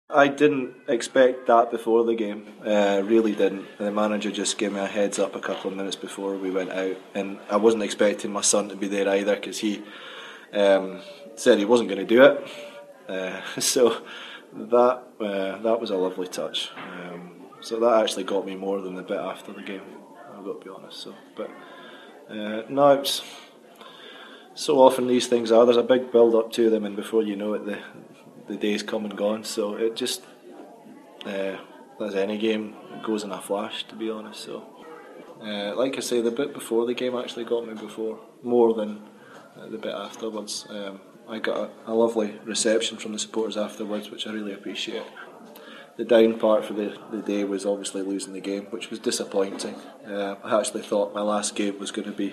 I didn't expect that before the game, really didn't. The manager just gave me a heads up a couple of minutes before we went out, and I wasn't expecting my son to be there either because he said he wasn't going to do it. So that was a lovely touch. So that actually got me more than the bit after the game, I've got to be honest. No, it's so often these things are. There's a big build up to them, and before you know it, the day's come and gone. So it just, as any game, it goes in a flash, to be honest. So, like I say, the bit before the game actually got me more than the bit afterwards. I got a lovely reception from the supporters afterwards, which I really appreciate. The down part for the day was obviously losing the game, which was disappointing. I actually thought my last game was going to be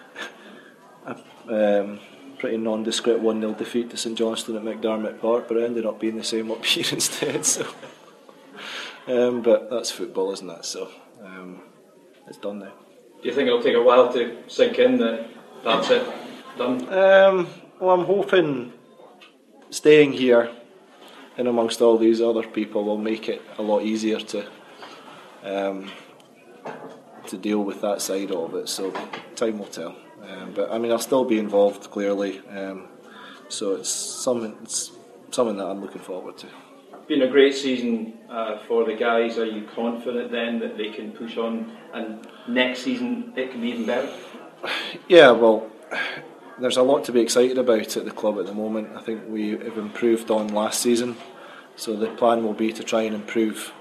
a pretty nondescript 1-0 defeat to St Johnstone at McDermott Park, but it ended up being the same up here instead. So, but that's football, isn't it? So it's done now. Do you think it'll take a while to sink in that that's it, done? Well, I'm hoping staying here and amongst all these other people will make it a lot easier to deal with that side of it. So time will tell. But I mean, I'll still be involved clearly. So it's something that I'm looking forward to. Been a great season for the guys. Are you confident then that they can push on and next season it can be even better? Yeah, well, there's a lot to be excited about at the club at the moment. I think we have improved on last season, so the plan will be to try and improve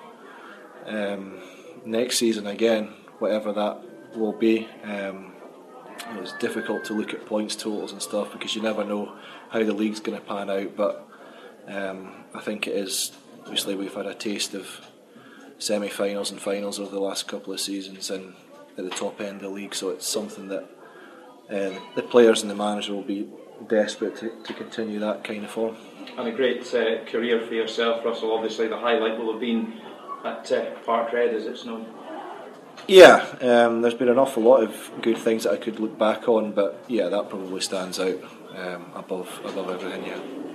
next season again, whatever that will be. It's difficult to look at points totals and stuff because you never know how the league's going to pan out, but I think it is. Obviously, we've had a taste of semi-finals and finals over the last couple of seasons and at the top end of the league, so it's something that the players and the manager will be desperate to continue that kind of form. And a great career for yourself, Russell. Obviously the highlight will have been at Park Red, as it's known. Yeah, there's been an awful lot of good things that I could look back on, but yeah, that probably stands out above everything, yeah.